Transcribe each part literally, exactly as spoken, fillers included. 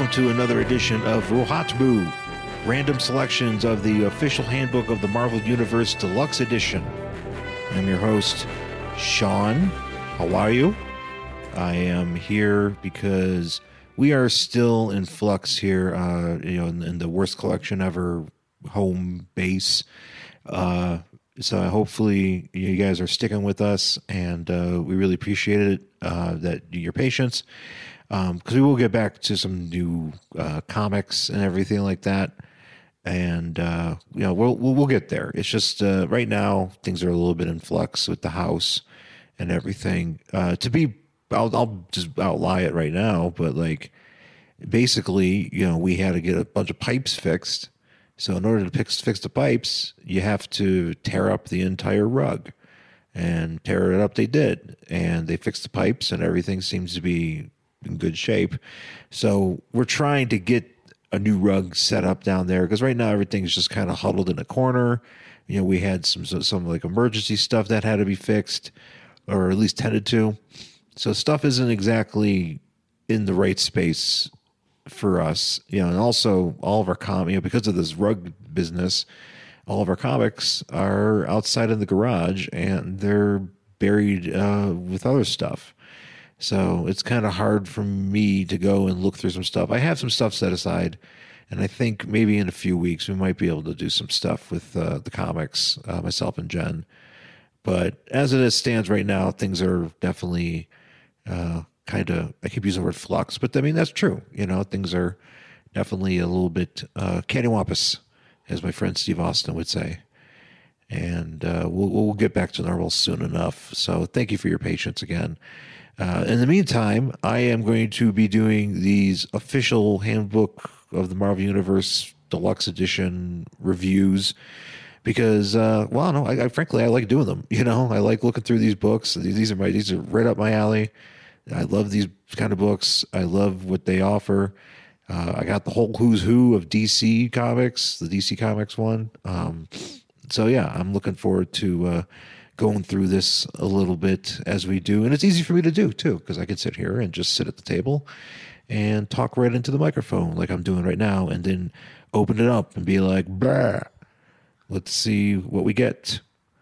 welcome to another edition of Rohatbu, random selections of the official handbook of the Marvel Universe Deluxe Edition. I'm your host, Sean. How are you? I am here because we are still in flux here, uh, you know, in, in the worst collection ever home base. Uh, so hopefully you guys are sticking with us, and uh, we really appreciate it, uh, that your patience. Um, because we will get back to some new uh, comics and everything like that, and uh, you know we'll, we'll we'll get there. It's just uh, right now things are a little bit in flux with the house and everything. Uh, to be, I'll, I'll just outlie it right now, but like basically, you know, we had to get a bunch of pipes fixed. So in order to fix fix the pipes, you have to tear up the entire rug, and tear it up. They did, and they fixed the pipes, and everything seems to be in good shape. So we're trying to get a new rug set up down there, because right now everything's just kind of huddled in a corner. You know, we had some some like emergency stuff that had to be fixed, or at least tended to. So stuff isn't exactly in the right space for us. You know, and also all of our com, you know, because of this rug business, all of our comics are outside in the garage, and they're buried uh, with other stuff. So it's kind of hard for me to go and look through some stuff. I have some stuff set aside, and I think maybe in a few weeks we might be able to do some stuff with uh, the comics, uh, myself and Jen. But as it stands right now, things are definitely uh, kind of, I keep using the word flux, but I mean, that's true. You know, things are definitely a little bit uh, cattywampus, as my friend Steve Austin would say. And uh, we'll, we'll get back to normal soon enough. So thank you for your patience again. Uh, in the meantime, I am going to be doing these official handbook of the Marvel Universe Deluxe Edition reviews because, uh, well, no, I, I frankly I like doing them. You know, I like looking through these books. These, these are my these are right up my alley. I love these kind of books. I love what they offer. Uh, I got the whole who's who of D C Comics, the D C Comics one. Um, so yeah, I'm looking forward to Uh, going through this a little bit as we do. And it's easy for me to do too, because I can sit here and just sit at the table and talk right into the microphone like I'm doing right now, and then open it up and be like, bah, let's see what we get.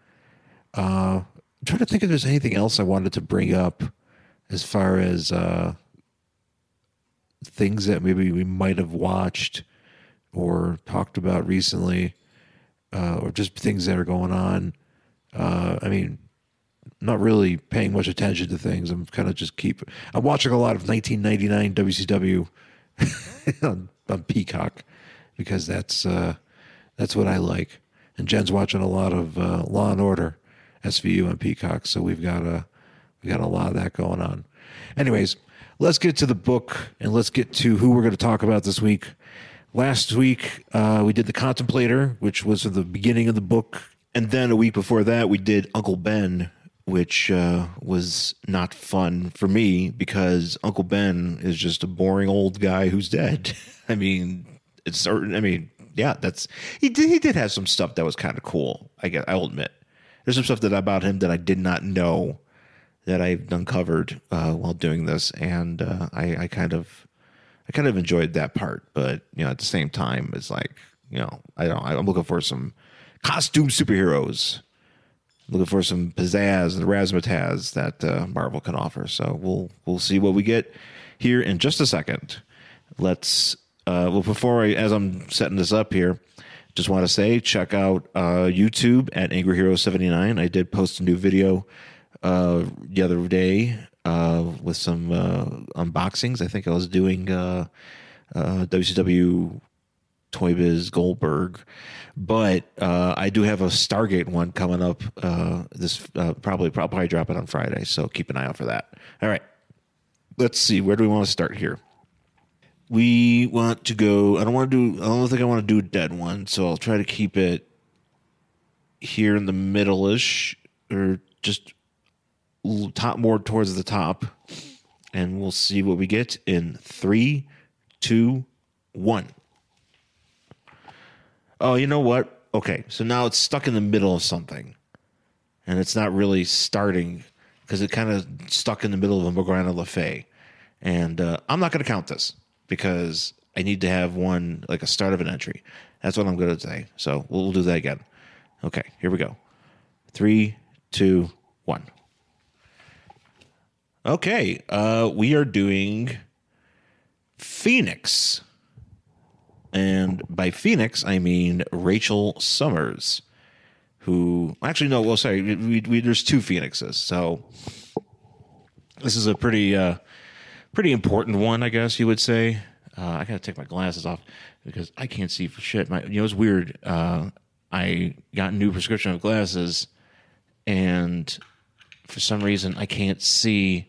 Uh, I'm trying to think if there's anything else I wanted to bring up as far as uh, things that maybe we might have watched or talked about recently, uh, or just things that are going on. Uh, I mean, not really paying much attention to things. I'm kind of just keep. I'm watching a lot of nineteen ninety-nine W C W on, on Peacock, because that's uh, that's what I like. And Jen's watching a lot of uh, Law and Order S V U on Peacock, so we've got a we got a lot of that going on. Anyways, let's get to the book, and let's get to who we're going to talk about this week. Last week uh, we did The Contemplator, which was at the beginning of the book. And then a week before that, we did Uncle Ben, which uh, was not fun for me because Uncle Ben is just a boring old guy who's dead. I mean, it's certain. I mean, yeah, that's he did. He did have some stuff that was kind of cool. I guess I'll admit there's some stuff that about him that I did not know that I've uncovered uh, while doing this, and uh, I, I kind of, I kind of enjoyed that part. But you know, at the same time, it's like, you know, I don't. I'm looking for some costume superheroes. Looking for some pizzazz and razzmatazz that uh, Marvel can offer. So we'll we'll see what we get here in just a second. Let's uh, well before I, as I'm setting this up here, just want to say check out uh, YouTube at Angry Hero seventy-nine. I did post a new video uh, the other day uh, with some uh, unboxings. I think I was doing uh, uh, W C W Toy Biz Goldberg, but uh, I do have a Stargate one coming up. Uh, this uh, probably probably drop it on Friday, so keep an eye out for that. All right, let's see. Where do we want to start here? We want to go. I don't want to do. I don't think I want to do a dead one, so I'll try to keep it here in the middle-ish, or just top more towards the top, and we'll see what we get in three, two, one. Oh, you know what? Okay, so now it's stuck in the middle of something, and it's not really starting because it kind of stuck in the middle of a Morgana Le Fay, and uh, I'm not going to count this. because I need to have one, like a start of an entry. That's what I'm going to say. So we'll do that again. Okay, here we go. Three, two, one. Okay, uh, we are doing Phoenix. And by Phoenix, I mean Rachel Summers, who actually, no, well, sorry, we, we, there's two Phoenixes. So this is a pretty, uh, pretty important one, I guess you would say. Uh, I got to take my glasses off because I can't see for shit. My, you know, it's weird. Uh, I got a new prescription of glasses, and for some reason, I can't see.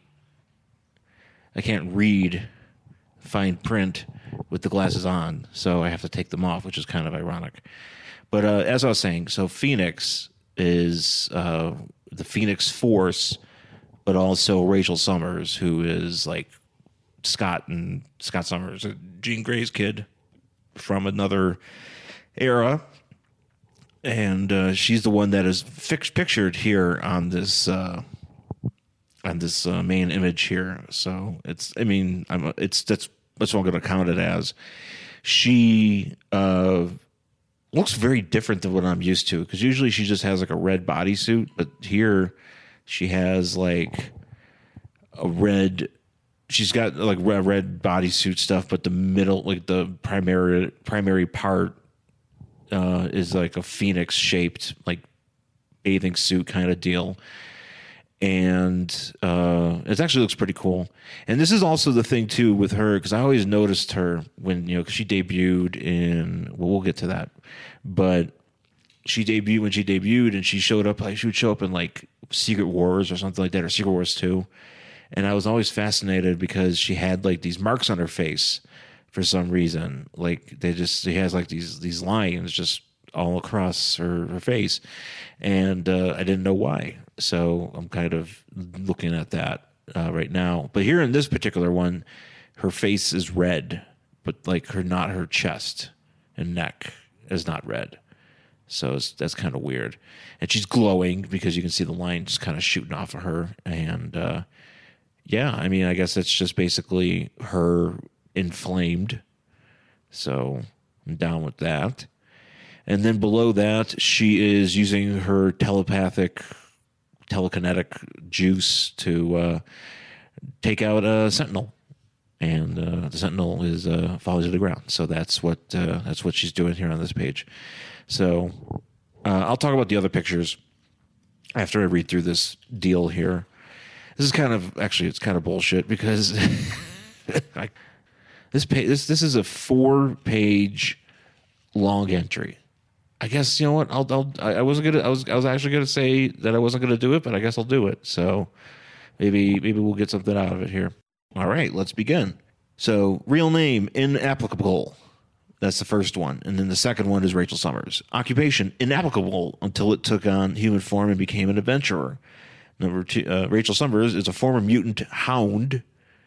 I can't read fine print with the glasses on, so I have to take them off, which is kind of ironic. But uh, as I was saying, so Phoenix is uh, the Phoenix Force, but also Rachel Summers, who is like Scott and Scott Summers, Jean Grey's kid from another era, and uh, she's the one that is fixed pictured here on this uh, on this uh, main image here. So it's, I mean, I'm it's that's that's what I'm going to count it as. She uh, looks very different than what I'm used to, because usually she just has like a red bodysuit, but here she has like a red. She's got like red, red bodysuit stuff, but the middle, like the primary primary part, uh, is like a phoenix shaped like bathing suit kind of deal, and uh, it actually looks pretty cool. And this is also the thing too with her, because I always noticed her when, you know, 'cause she debuted in. Well, we'll get to that, but she debuted when she debuted, and she showed up like she would show up in like Secret Wars or something like that, or Secret Wars two. And I was always fascinated because she had like these marks on her face for some reason. Like they just, she has like these, these lines just all across her, her face. And uh, I didn't know why. So I'm kind of looking at that uh, right now. But here in this particular one, her face is red, but like her, not her chest and neck is not red. So it's, that's kind of weird. And she's glowing because you can see the line just kind of shooting off of her. And, uh, yeah, I mean, I guess it's just basically her inflamed. So I'm down with that. And then below that, she is using her telepathic, telekinetic juice to uh, take out a Sentinel. And uh, the Sentinel is uh, falling to the ground. So that's what uh, that's what she's doing here on this page. So uh, I'll talk about the other pictures after I read through this deal here. This is kind of, actually, it's kind of bullshit because I, this page, this this is a four-page long entry. I guess, you know what? I'll, I'll I wasn't gonna I was I was actually gonna say that I wasn't gonna do it, but I guess I'll do it. So maybe maybe we'll get something out of it here. All right, let's begin. So real name, inapplicable. That's the first one, and then the second one is Rachel Summers. Occupation, inapplicable until it took on human form and became an adventurer. Number two, uh, Rachel Summers is a former mutant hound,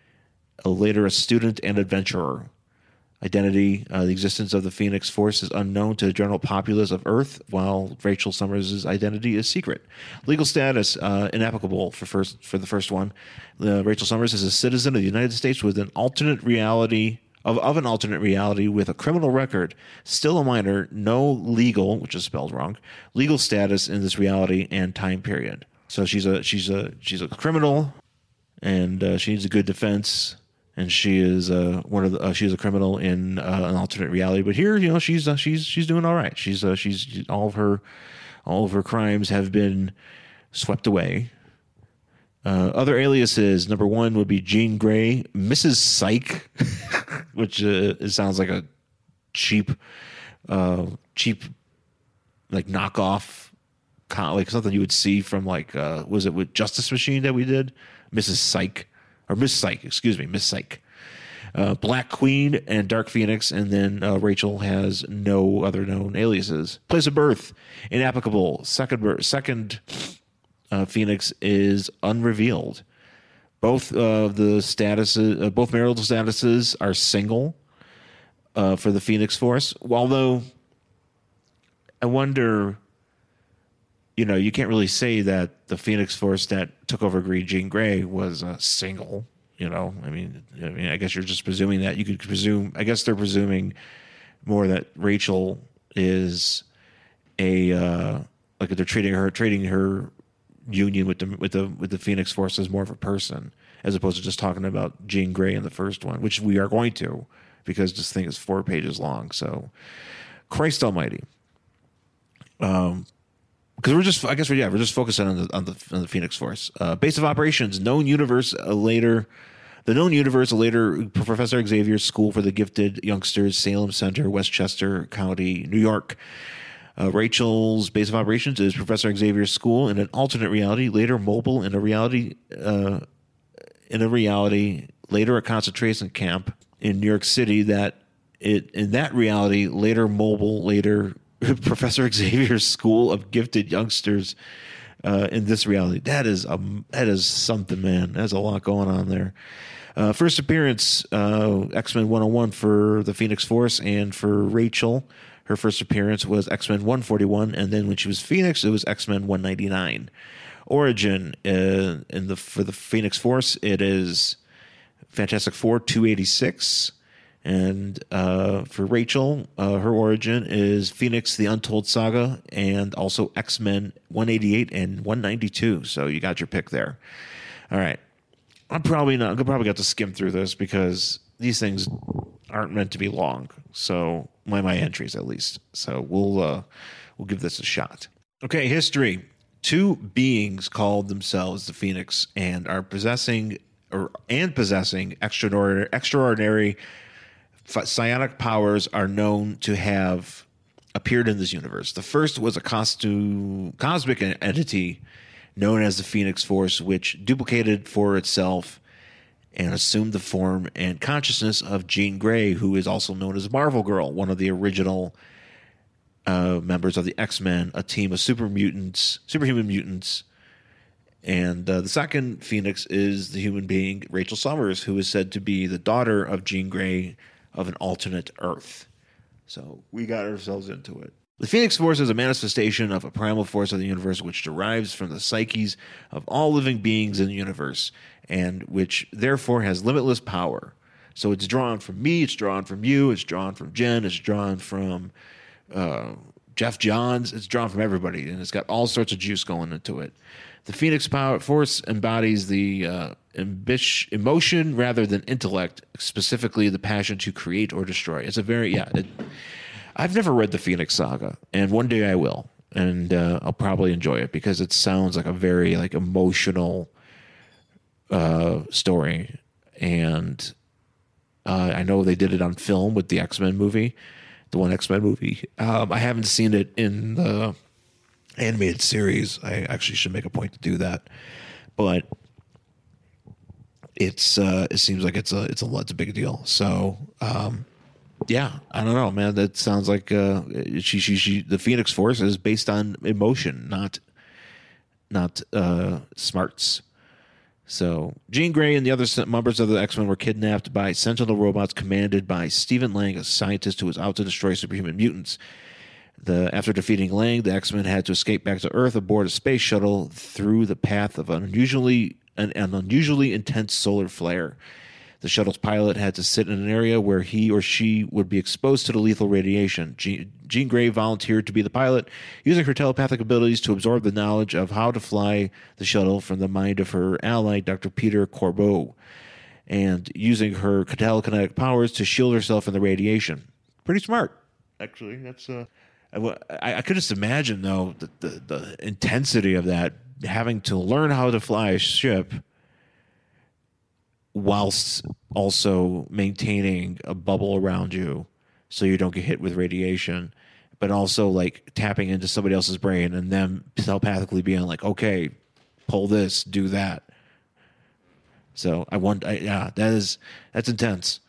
a later a student and adventurer. Identity, uh, the existence of the Phoenix Force is unknown to the general populace of Earth, while Rachel Summers' identity is secret. Legal status, uh, inapplicable for first for the first one. Uh, Rachel Summers is a citizen of the United States with an alternate reality, of, of an alternate reality with a criminal record, still a minor, no legal, which is spelled wrong, legal status in this reality and time period. So she's a she's a she's a criminal, and uh, she needs a good defense. And she is uh, one of the uh, she's a criminal in uh, an alternate reality. But here, you know, she's uh, she's she's doing all right. She's uh, she's all of her all of her crimes have been swept away. Uh, other aliases, number one would be Jean Grey, Missus Psych, which uh, it sounds like a cheap uh, cheap like knockoff. Like something you would see from like uh, was it with Justice Machine that we did, Missus Psych or Miss Psych, excuse me, Miss Psych, uh, Black Queen and Dark Phoenix, and then uh, Rachel has no other known aliases. Place of birth, inapplicable. Second birth, second uh, Phoenix is unrevealed. Both of the statuses, uh, both marital statuses are single uh, for the Phoenix Force. Although I wonder. You know, you can't really say that the Phoenix Force that took over Green Jean Grey was uh, single. You know, I mean, I mean, I guess you're just presuming that. You could presume. I guess they're presuming more that Rachel is a uh, like they're treating her treating her union with the with the with the Phoenix Force as more of a person, as opposed to just talking about Jean Grey in the first one, which we are going to, because this thing is four pages long. So, Christ Almighty. Um. Because we're just, I guess, we're, yeah, we're just focusing on the on the, on the Phoenix Force. Uh, base of operations, known universe. Uh, later, the known universe. Later, Professor Xavier's School for the Gifted Youngsters, Salem Center, Westchester County, New York. Uh, Rachel's base of operations is Professor Xavier's School in an alternate reality. Later, mobile in a reality, uh, in a reality. Later, a concentration camp in New York City. That it in that reality. Later, mobile. Later. Professor Xavier's School of Gifted Youngsters uh, in this reality. That is um, that is something, man. There's a lot going on there. Uh, first appearance, uh, X-Men one oh one for the Phoenix Force, and for Rachel, her first appearance was X-Men one forty-one, and then when she was Phoenix, it was X-Men one ninety-nine. Origin uh, in the for the Phoenix Force, it is Fantastic Four two eighty-six. And uh, for Rachel, uh, her origin is Phoenix, The Untold Saga, and also X-Men one eighty-eight and one ninety-two. So you got your pick there. All right. I'm probably not. I probably got to skim through this because these things aren't meant to be long. So my my entries at least. So we'll uh, we'll give this a shot. Okay, history. Two beings called themselves the Phoenix and are possessing or and possessing extraordinary extraordinary. psionic powers are known to have appeared in this universe. The first was a costu- cosmic entity known as the Phoenix Force, which duplicated for itself and assumed the form and consciousness of Jean Grey, who is also known as Marvel Girl, one of the original uh, members of the X-Men, a team of super mutants, superhuman mutants. And uh, the second Phoenix is the human being Rachel Summers, who is said to be the daughter of Jean Grey of an alternate Earth. So we got ourselves into it. The Phoenix Force is a manifestation of a primal force of the universe which derives from the psyches of all living beings in the universe and which therefore has limitless power. So it's drawn from me, it's drawn from you, it's drawn from Jen, it's drawn from uh, Jeff Johns, it's drawn from everybody, and it's got all sorts of juice going into it. The Phoenix Power Force embodies the uh, ambition, emotion rather than intellect, specifically the passion to create or destroy. It's a very, yeah. It, I've never read the Phoenix Saga, and one day I will, and uh, I'll probably enjoy it because it sounds like a very like emotional uh, story, and uh, I know they did it on film with the X-Men movie, the one X-Men movie. Um, I haven't seen it in the animated series. I actually should make a point to do that, but it's uh, it seems like it's a it's a it's a big deal. So um, yeah, I don't know, man. That sounds like uh, she she she the Phoenix Force is based on emotion, not not uh, smarts. So Jean Grey and the other members of the X-Men were kidnapped by Sentinel robots commanded by Stephen Lang, a scientist who was out to destroy superhuman mutants. The, after defeating Lang, the X-Men had to escape back to Earth aboard a space shuttle through the path of an unusually an, an unusually intense solar flare. The shuttle's pilot had to sit in an area where he or she would be exposed to the lethal radiation. Jean, Jean Grey volunteered to be the pilot, using her telepathic abilities to absorb the knowledge of how to fly the shuttle from the mind of her ally, Doctor Peter Corbeau, and using her telekinetic powers to shield herself from the radiation. Pretty smart, actually. That's uh. I, I could just imagine, though, the, the, the intensity of that, having to learn how to fly a ship whilst also maintaining a bubble around you so you don't get hit with radiation, but also like tapping into somebody else's brain and them telepathically being like, okay, pull this, do that. So I want, I, yeah, that is, that's intense.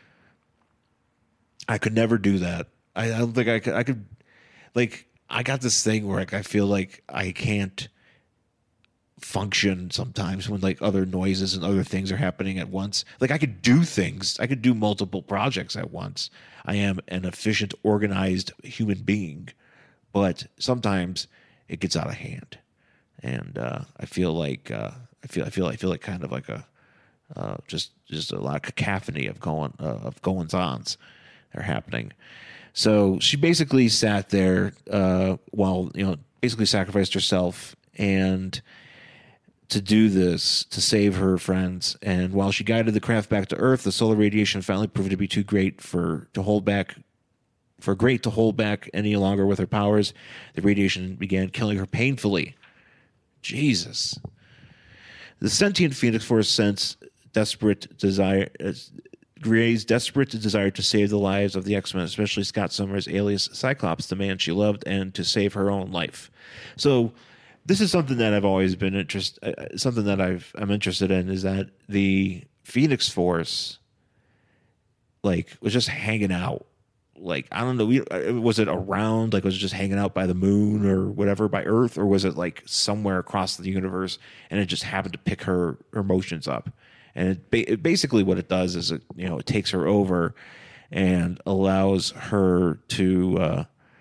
I could never do that. I, I don't think I could, I could, Like, I got this thing where like I feel like I can't function sometimes when like other noises and other things are happening at once. Like I could do things. I could do multiple projects at once. I am an efficient, organized human being. But sometimes it gets out of hand. And uh, I feel like uh, I feel I feel I feel like kind of like a Uh, just just a lot of cacophony of going uh, of goings ons are happening. So she basically sat there uh, while you know basically sacrificed herself and to do this to save her friends. And while she guided the craft back to Earth, the solar radiation finally proved to be too great for to hold back. For great to hold back any longer with her powers, the radiation began killing her painfully. Jesus. The sentient Phoenix Force sensed desperate desire, uh, Gray's desperate desire to save the lives of the X-Men, especially Scott Summers, alias Cyclops, the man she loved, and to save her own life. So, this is something that I've always been interested. Uh, something that I've I'm interested in is that the Phoenix Force, like, was just hanging out. Like, I don't know, we, was it around, like, was it just hanging out by the moon or whatever, by Earth, or was it, like, somewhere across the universe, and it just happened to pick her, her emotions up? And it, ba- it basically what it does is, it you know, it takes her over and allows her to, uh,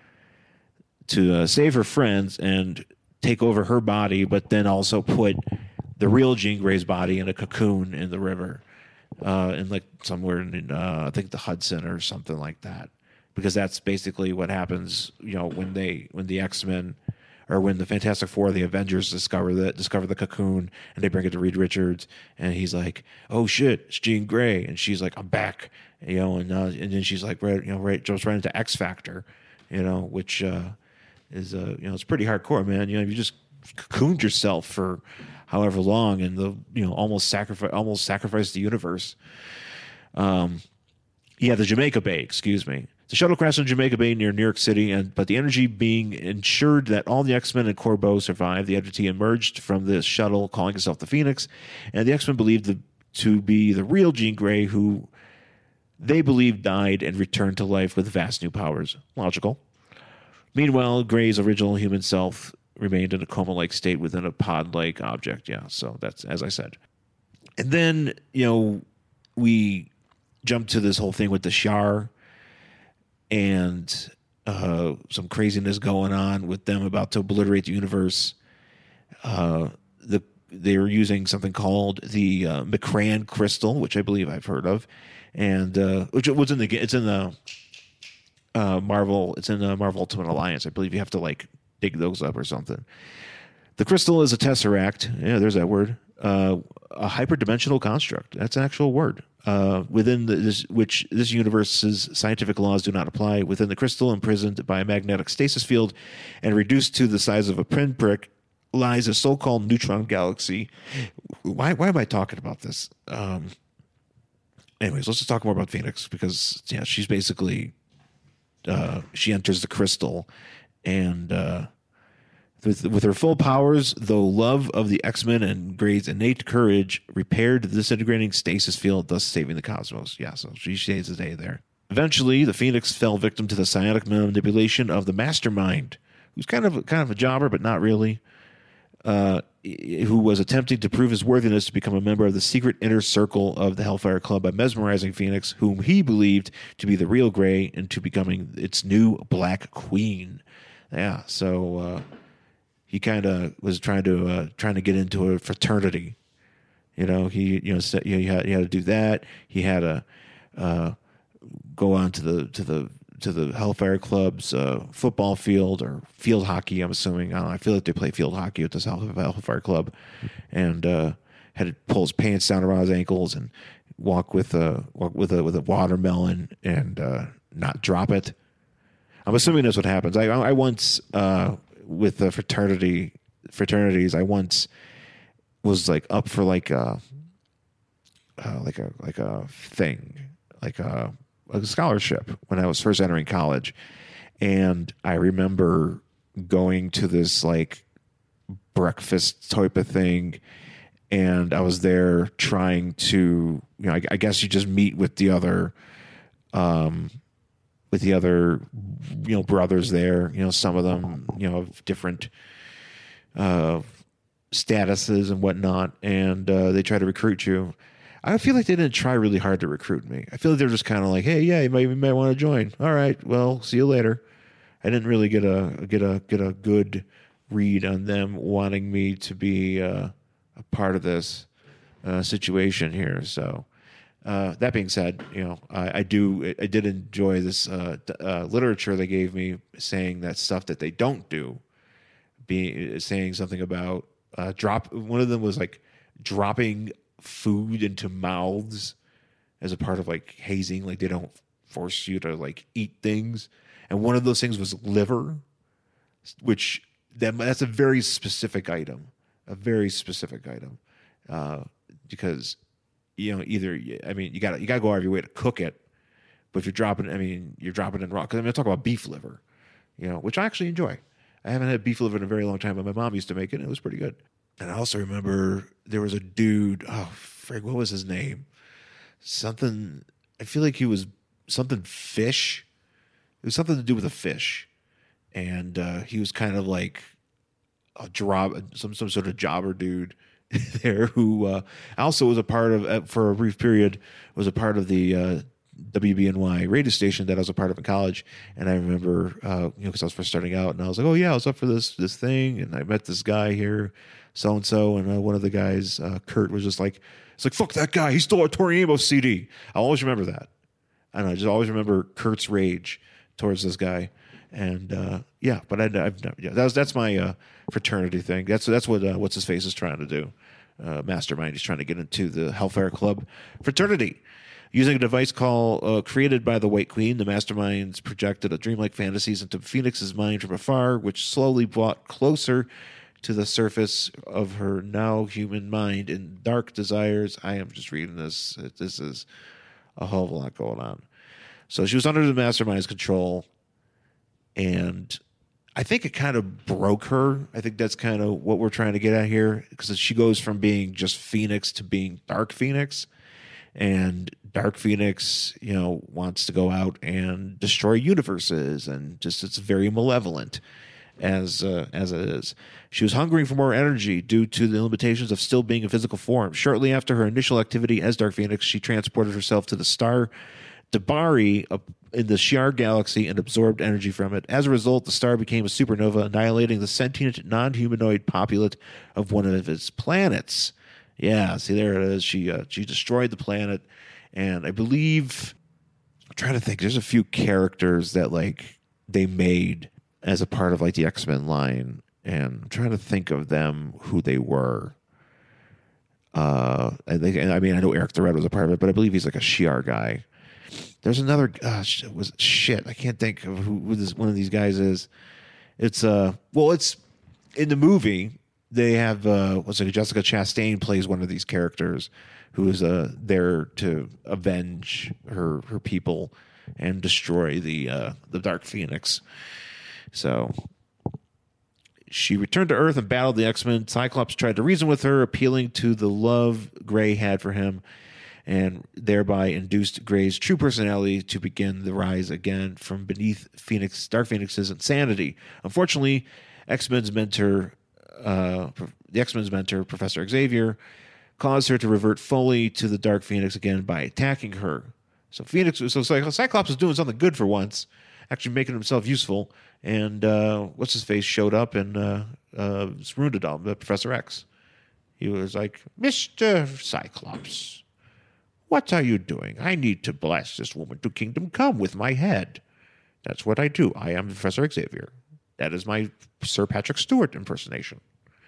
to uh, save her friends and take over her body, but then also put the real Jean Grey's body in a cocoon in the river, uh, in, like, somewhere in, uh, I think the Hudson or something like that. Because that's basically what happens, you know, when they when the X-Men or when the Fantastic Four, the Avengers discover the discover the cocoon and they bring it to Reed Richards and he's like, "Oh shit, it's Jean Grey," and she's like, "I'm back," you know, and uh, and then she's like, right, you know, right, jumps right into X Factor, you know, which uh, is uh, you know, it's pretty hardcore, man. You know, you just cocooned yourself for however long and the you know almost sacrifice almost sacrificed the universe. Um, yeah, the Jamaica Bay, excuse me. The shuttle crashed in Jamaica Bay near New York City, and but the energy being ensured that all the X-Men and Corbeau survived. The entity emerged from the shuttle, calling itself the Phoenix, and the X-Men believed the, to be the real Jean Grey, who they believed died and returned to life with vast new powers. Logical. Meanwhile, Grey's original human self remained in a coma-like state within a pod-like object. Yeah, so that's as I said. And then, you know, we jump to this whole thing with the Shi'ar and uh, some craziness going on with them about to obliterate the universe. Uh, the they were using something called the uh, M'Kraan crystal, which I believe I've heard of, and uh, which it was in the it's in the uh, Marvel it's in the Marvel Ultimate Alliance. I believe you have to like dig those up or something. The crystal is a tesseract. Yeah, there's that word. Uh, a hyperdimensional construct. That's an actual word. Uh, within the, this, which this universe's scientific laws do not apply. Within the crystal, imprisoned by a magnetic stasis field and reduced to the size of a pinprick, lies a so-called neutron galaxy. Why? Why am I talking about this? Um, anyways, let's just talk more about Phoenix because yeah, she's basically uh, she enters the crystal and. Uh, With, with her full powers, though love of the X-Men and Grey's innate courage repaired the disintegrating stasis field, thus saving the cosmos. Yeah, so she saves the day there. Eventually, the Phoenix fell victim to the psionic manipulation of the Mastermind, who's kind of kind of a jobber, but not really, uh, who was attempting to prove his worthiness to become a member of the secret inner circle of the Hellfire Club by mesmerizing Phoenix, whom he believed to be the real Grey, into becoming its new Black Queen. Yeah, so... Uh, He kind of was trying to uh, trying to get into a fraternity, you know. He you know you know, he had he had to do that. He had to uh, go on to the to the to the Hellfire Club's uh, football field or field hockey. I'm assuming. I, don't know, I feel like they play field hockey at this Hellfire Club, and uh, had to pull his pants down around his ankles and walk with a walk with a with a watermelon and uh, not drop it. I'm assuming that's what happens. I I once. Uh, with the fraternity fraternities, I once was like up for like a uh, like a like a thing, like a, a scholarship when I was first entering college, and I remember going to this like breakfast type of thing, and I was there trying to, you know, I, I guess you just meet with the other, um, with the other, you know, brothers there. You know, some of them, you know, of different uh, statuses and whatnot, and uh, they try to recruit you. I feel like they didn't try really hard to recruit me. I feel like they're just kind of like, hey, yeah, you might, you might want to join. All right, well, see you later. I didn't really get a get a get a good read on them wanting me to be uh, a part of this. uh, situation here. So uh, that being said, you know, I, I do I did enjoy this uh, uh, literature they gave me saying that stuff that they don't do, being saying something about uh, drop. One of them was like dropping food into mouths as a part of like hazing, like they don't force you to like eat things. And one of those things was liver, which that, that's a very specific item, a very specific item, uh, because you know either I mean you got you got to go out of your way to cook it, but if you're dropping, I mean you're dropping it in raw. Because I mean I talk about beef liver, you know, which I actually enjoy. I haven't had beef liver in a very long time, but my mom used to make it, and it was pretty good. And I also remember there was a dude. Oh, frig, what was his name? Something. I feel like he was something fish. It was something to do with a fish, and uh, he was kind of like a job, some some sort of jobber dude there who uh, also was a part of uh, for a brief period was a part of the uh, W B N Y radio station that I was a part of in college. And I remember, uh, you know, because I was first starting out, and I was like, oh yeah, I was up for this this thing, and I met this guy here, so and so, and uh, one of the guys, uh, Kurt, was just like, it's like fuck that guy, he stole a Tori Amos C D. I always remember that. I don't know, I just always remember Kurt's rage towards this guy, and uh, yeah, but I, I've never, yeah, that was that's my uh, fraternity thing. That's that's what uh, what's his face is trying to do. Uh, mastermind. He's trying to get into the Hellfire Club fraternity. Using a device call uh, created by the White Queen, the masterminds projected a dreamlike fantasies into Phoenix's mind from afar, which slowly brought closer to the surface of her now human mind in dark desires. I am just reading this. This is a whole of a lot going on. So she was under the mastermind's control, and I think it kind of broke her. I think that's kind of what we're trying to get at here, because she goes from being just Phoenix to being Dark Phoenix. And Dark Phoenix, you know, wants to go out and destroy universes, and just it's very malevolent as uh, as it is. She was hungering for more energy due to the limitations of still being in physical form. Shortly after her initial activity as Dark Phoenix, she transported herself to the star Debari in the Shi'ar galaxy and absorbed energy from it. As a result, the star became a supernova, annihilating the sentient non-humanoid populate of one of its planets. Yeah, see, there it is. She uh, she destroyed the planet, and I believe I'm trying to think. There's a few characters that like they made as a part of like the X-Men line, and I'm trying to think of them who they were. Uh, I think I mean I know Eric the Red was a part of it, but I believe he's like a Shi'ar guy. There's another uh, was shit. I can't think of who, who this one of these guys is. It's uh well, it's in the movie. They have uh, what's it? Jessica Chastain plays one of these characters who is uh, there to avenge her her people and destroy the uh, the Dark Phoenix. So she returned to Earth and battled the X-Men. Cyclops tried to reason with her, appealing to the love Gray had for him, and thereby induced Gray's true personality to begin the rise again from beneath Phoenix Dark Phoenix's insanity. Unfortunately, X-Men's mentor. Uh, the X-Men's mentor, Professor Xavier, caused her to revert fully to the Dark Phoenix again by attacking her. So Phoenix, so Cyclops was doing something good for once, actually making himself useful. And uh, what's his face showed up and uh, uh, ruined it all. Professor X. He was like, Mister Cyclops, what are you doing? I need to blast this woman to kingdom come with my head. That's what I do. I am Professor Xavier. That is my Sir Patrick Stewart impersonation.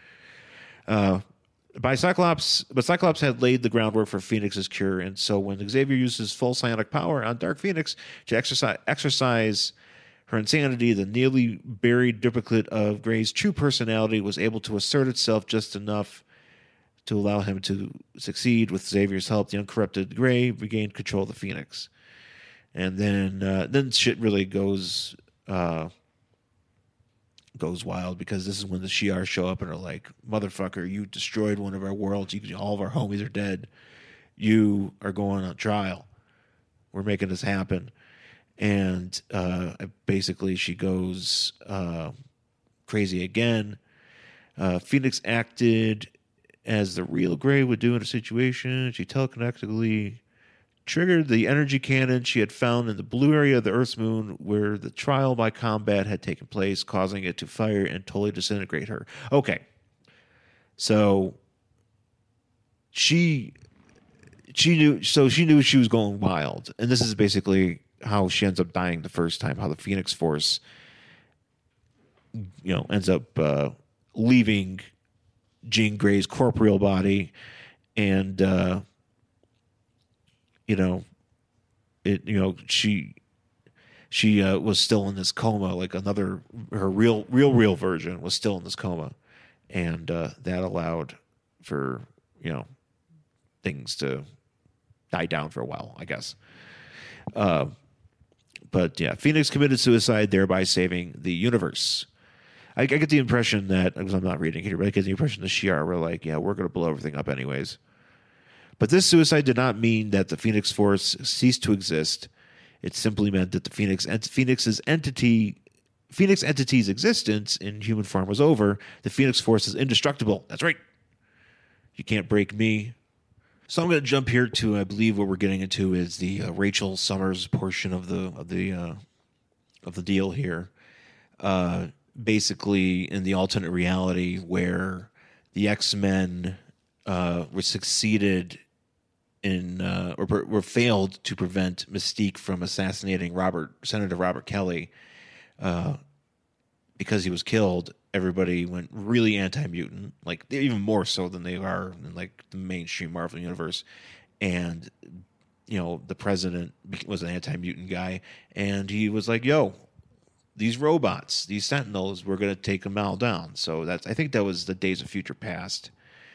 Uh, by Cyclops, but Cyclops had laid the groundwork for Phoenix's cure, and so when Xavier used his full psionic power on Dark Phoenix to exercise, exercise her insanity, the nearly buried duplicate of Gray's true personality was able to assert itself just enough to allow him to succeed. With Xavier's help, the uncorrupted Gray regained control of the Phoenix, and then uh, then shit really goes. Uh, goes wild, because this is when the Shi'ar show up and are like, motherfucker, you destroyed one of our worlds. You, all of our homies are dead. You are going on trial. We're making this happen. And uh, basically she goes uh, crazy again. Uh, Phoenix acted as the real Gray would do in a situation. She telekinetically triggered the energy cannon she had found in the blue area of the Earth's moon where the trial by combat had taken place, causing it to fire and totally disintegrate her. Okay. So she she knew so she knew she was going wild, and this is basically how she ends up dying the first time. How the Phoenix Force, you know, ends up uh, leaving Jean Grey's corporeal body, and uh, you know, it you know she she uh, was still in this coma, like another her real real real version was still in this coma, and uh, that allowed for you know things to die down for a while, I guess. Uh, but yeah, Phoenix committed suicide, thereby saving the universe. I, I get the impression that, because I'm not reading it here, but I get the impression the Shi'ar were like, yeah, we're going to blow everything up anyways. But this suicide did not mean that the Phoenix Force ceased to exist. It simply meant that the Phoenix Phoenix's entity, Phoenix entity's existence in human form was over. The Phoenix Force is indestructible. That's right. You can't break me. So I'm going to jump here to, I believe, what we're getting into is the uh, Rachel Summers portion of the of the uh, of the deal here. Uh, basically, in the alternate reality where the X-Men uh, were succeeded in uh, or were failed to prevent Mystique from assassinating Robert Senator Robert Kelly uh, because he was killed. Everybody went really anti-mutant, like even more so than they are in like the mainstream Marvel universe. And you know, the president was an anti-mutant guy, and he was like, "Yo, these robots, these Sentinels, we're gonna take them all down." So that's I think that was the Days of Future Past.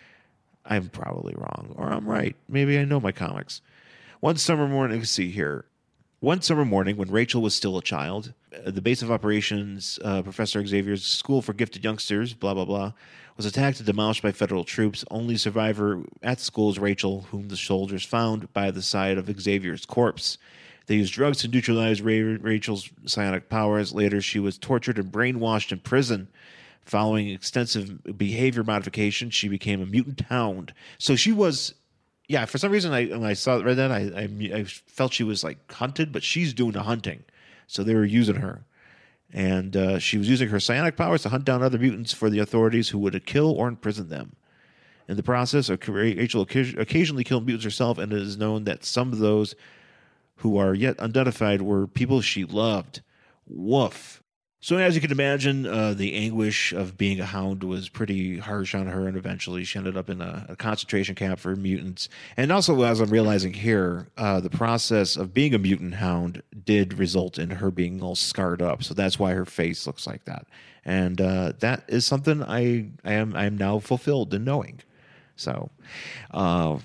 I'm probably wrong, or I'm right. Maybe I know my comics. One summer morning, let's see here. One summer morning, when Rachel was still a child, uh, the base of operations, uh, Professor Xavier's School for Gifted Youngsters, blah, blah, blah, was attacked and demolished by federal troops. Only survivor at the school is Rachel, whom the soldiers found by the side of Xavier's corpse. They used drugs to neutralize Ra- Rachel's psionic powers. Later, she was tortured and brainwashed in prison. Following extensive behavior modification, she became a mutant hound. So she was... Yeah, for some reason, I when I saw read that, I, I I felt she was like hunted, but she's doing the hunting, so they were using her, and uh, she was using her psionic powers to hunt down other mutants for the authorities who would kill or imprison them. In the process, Rachel occasionally killed mutants herself, and it is known that some of those who are yet unidentified were people she loved. Woof. So as you can imagine, uh, the anguish of being a hound was pretty harsh on her, and eventually she ended up in a, a concentration camp for mutants. And also, as I'm realizing here, uh, the process of being a mutant hound did result in her being all scarred up. So that's why her face looks like that. And uh, that is something I, I am I am now fulfilled in knowing. So, uh,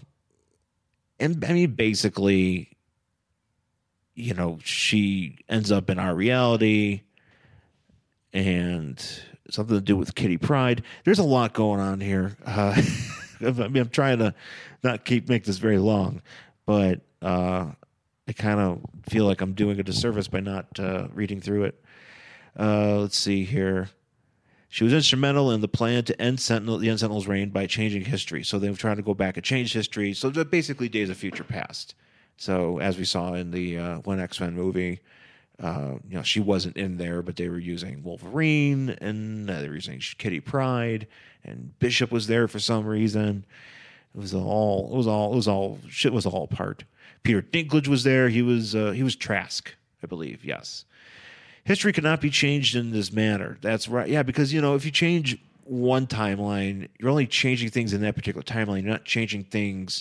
and I mean, basically, you know, she ends up in our reality. And something to do with Kitty Pryde. There's a lot going on here. Uh, I mean, I'm trying to not keep make this very long, but uh, I kind of feel like I'm doing a disservice by not uh, reading through it. Uh, let's see here. She was instrumental in the plan to end Sentinel, the end Sentinel's reign by changing history. So they were trying to go back and change history. So they're basically Days of Future Past. So as we saw in the uh, one X-Men movie. Uh, you know, she wasn't in there, but they were using Wolverine, and uh, they were using Kitty Pryde, and Bishop was there for some reason. It was all, it was all, it was all, shit was all apart. Peter Dinklage was there. He was, uh, he was Trask, I believe. Yes. History cannot be changed in this manner. That's right. Yeah, because you know, if you change one timeline, you're only changing things in that particular timeline. You're not changing things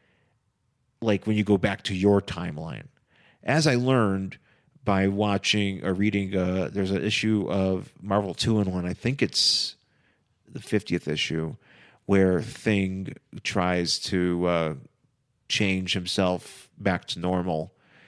like when you go back to your timeline. As I learned by watching or reading, uh, there's an issue of Marvel two in one. I think it's the fiftieth issue where Thing tries to uh, change himself back to normal,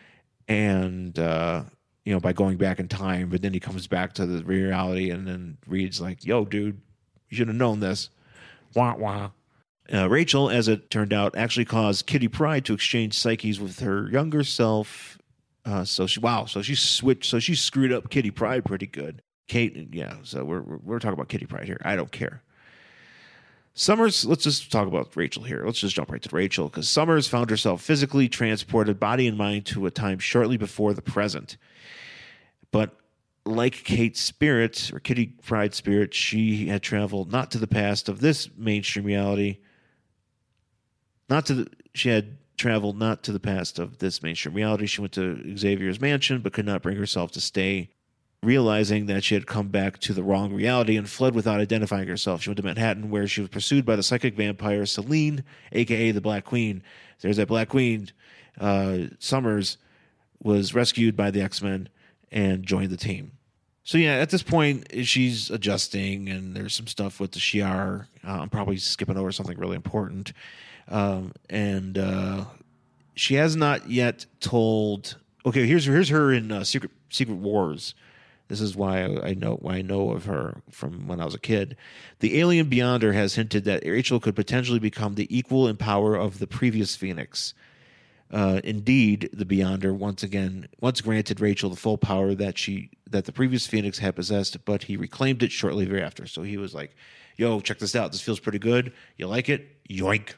and uh, you know, by going back in time. But then he comes back to the reality, and then Reed's like, "Yo, dude, you should have known this." Wah wah. Uh, Rachel, as it turned out, actually caused Kitty Pryde to exchange psyches with her younger self. Uh, so she, wow, so she switched, so she screwed up Kitty Pryde pretty good. Kate, yeah, so we're, we're, we're talking about Kitty Pryde here. I don't care. Summers, let's just talk about Rachel here. Let's just jump right to Rachel, because Summers found herself physically transported, body and mind, to a time shortly before the present. But like Kate's spirit, or Kitty Pryde's spirit, she had traveled not to the past of this mainstream reality, not to the, she had traveled not to the past of this mainstream reality. She went to Xavier's mansion, but could not bring herself to stay, realizing that she had come back to the wrong reality and fled without identifying herself. She went to Manhattan, where she was pursued by the psychic vampire Selene, a k a the Black Queen. There's that Black Queen. Uh, Summers was rescued by the X-Men and joined the team. So yeah, at this point, she's adjusting, and there's some stuff with the Shi'ar. Uh, I'm probably skipping over something really important. Um, and uh, she has not yet told... Okay, here's here's her in uh, Secret Secret Wars. This is why I know why I know of her from when I was a kid. The alien Beyonder has hinted that Rachel could potentially become the equal in power of the previous Phoenix. Uh, indeed, the Beyonder once again once granted Rachel the full power that she that the previous Phoenix had possessed, but he reclaimed it shortly thereafter. So he was like, "Yo, check this out. This feels pretty good. You like it? Yoink!"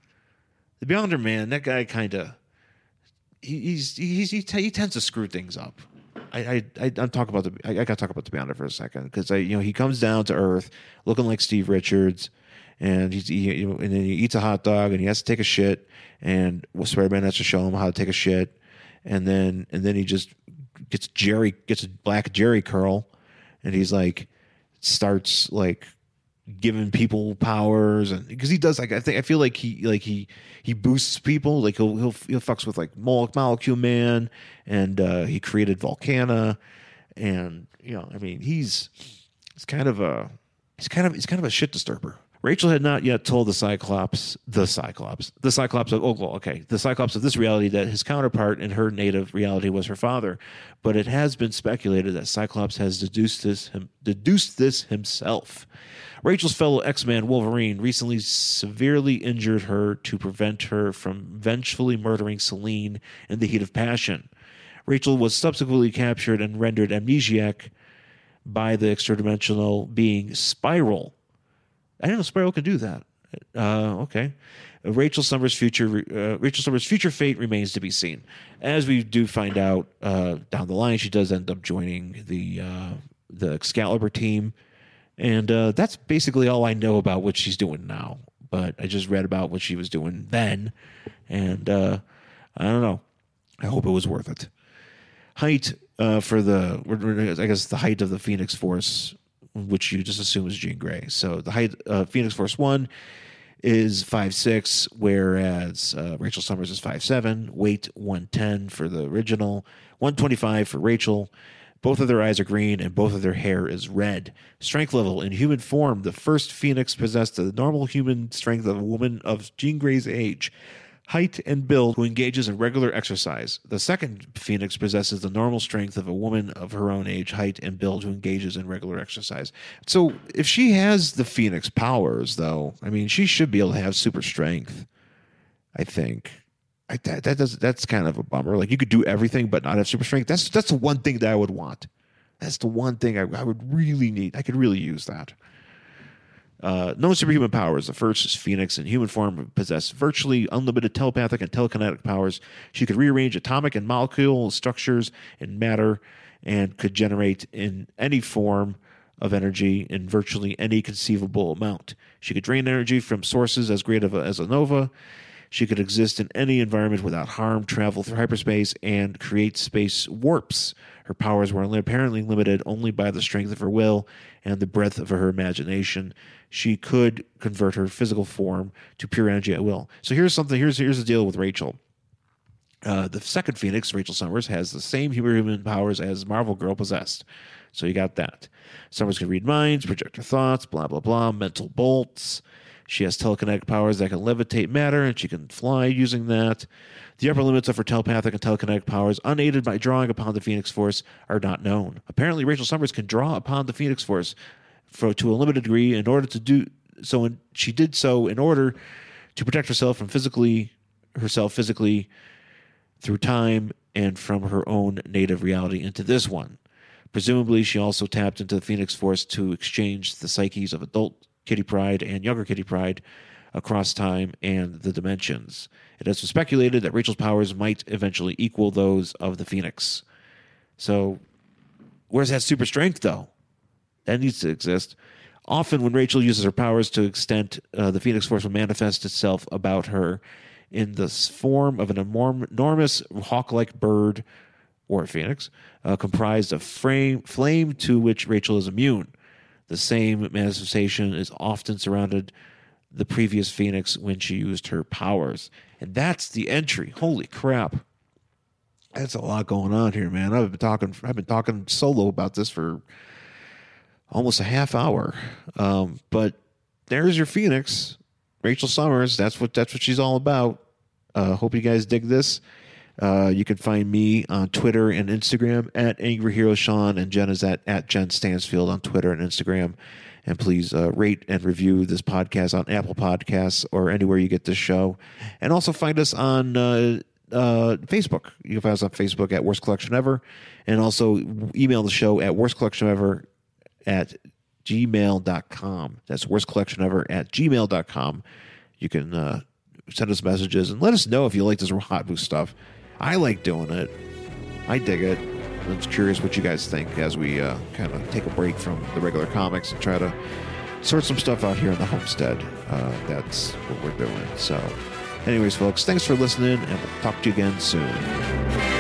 The Beyonder, man, that guy kind of he, he's he's he, t- he tends to screw things up. I, I, I I'm talking about the. I, I got to talk about the Beyonder for a second, because I, you know, he comes down to Earth looking like Steve Richards, and he's, he, you know, and then he eats a hot dog, and he has to take a shit, and well, Spider-Man has to show him how to take a shit, and then and then he just gets Jerry gets a black Jerry curl, and he's like starts like giving people powers, and because he does like I think I feel like he like he he boosts people, like he'll he'll he'll fucks with like Molecule Man, and uh, he created Volcana, and you know I mean he's he's kind of a he's kind of he's kind of a shit disturber. Rachel had not yet told the Cyclops, the Cyclops, the Cyclops of, oh, well, okay, the Cyclops of this reality that his counterpart in her native reality was her father. But it has been speculated that Cyclops has deduced this, him, deduced this himself. Rachel's fellow X-Man Wolverine recently severely injured her to prevent her from vengefully murdering Selene in the heat of passion. Rachel was subsequently captured and rendered amnesiac by the extradimensional being Spiral. I didn't know Spiral could do that. Uh, okay. Rachel Summers' future uh, Rachel Summers' future fate remains to be seen. As we do find out uh, down the line, she does end up joining the uh, the Excalibur team, and uh, that's basically all I know about what she's doing now. But I just read about what she was doing then, and uh, I don't know. I hope it was worth it. Height uh, for the I guess the height of the Phoenix Force, which you just assume is Jean Grey. So the height of uh, Phoenix Force one is five six, whereas uh, Rachel Summers is five seven. Weight one ten for the original, one twenty-five for Rachel. Both of their eyes are green, and both of their hair is red. Strength level in human form, the first Phoenix possessed the normal human strength of a woman of Jean Grey's age, height, and build, who engages in regular exercise. The second Phoenix possesses the normal strength of a woman of her own age, height, and build, who engages in regular exercise. So if she has the Phoenix powers, though, I mean, she should be able to have super strength, I think. I, that that does that's kind of a bummer. Like, you could do everything but not have super strength. That's that's the one thing that I would want. That's the one thing I, I would really need. I could really use that. Uh, no superhuman powers. The first is Phoenix in human form, possessed virtually unlimited telepathic and telekinetic powers. She could rearrange atomic and molecule structures in matter, and could generate in any form of energy in virtually any conceivable amount. She could drain energy from sources as great of a, as a nova. She could exist in any environment without harm, travel through hyperspace, and create space warps. Her powers were apparently limited only by the strength of her will and the breadth of her imagination. She could convert her physical form to pure energy at will. So here's something. Here's here's the deal with Rachel. Uh, the second Phoenix, Rachel Summers, has the same human powers as Marvel Girl possessed. So you got that. Summers can read minds, project her thoughts, blah blah blah, mental bolts. She has telekinetic powers that can levitate matter, and she can fly using that. The upper limits of her telepathic and telekinetic powers, unaided by drawing upon the Phoenix Force, are not known. Apparently, Rachel Summers can draw upon the Phoenix Force for to a limited degree in order to do so. In, she did so in order to protect herself from physically herself physically through time and from her own native reality into this one. Presumably, she also tapped into the Phoenix Force to exchange the psyches of adult Kitty Pryde and younger Kitty Pryde across time and the dimensions. It has been speculated that Rachel's powers might eventually equal those of the Phoenix. So, where's that super strength, though? That needs to exist. Often when Rachel uses her powers to extent, uh, the Phoenix Force will manifest itself about her in the form of an enorm- enormous hawk-like bird or a phoenix uh, comprised of frame, flame to which Rachel is immune. The same manifestation is often surrounded the previous Phoenix when she used her powers. And that's the entry. Holy crap. That's a lot going on here, man. I've been talking I've been talking solo about this for almost a half hour. Um, but there's your Phoenix, Rachel Summers. That's what that's what she's all about. Uh, hope you guys dig this. Uh, you can find me on Twitter and Instagram at Angry Hero Sean, and Jen is at, at Jen Stansfield on Twitter and Instagram. And please uh, rate and review this podcast on Apple Podcasts or anywhere you get this show. And also find us on uh, uh, Facebook. You can find us on Facebook at Worst Collection Ever. And also email the show at Worst Collection Ever at gmail dot com. That's Worst Collection Ever at gmail dot com. You can uh, send us messages and let us know if you like this Hot Boo stuff. I like doing it. I dig it. I'm just curious what you guys think as we uh, kind of take a break from the regular comics and try to sort some stuff out here in the homestead. Uh, that's what we're doing. So anyways, folks, thanks for listening, and we'll talk to you again soon.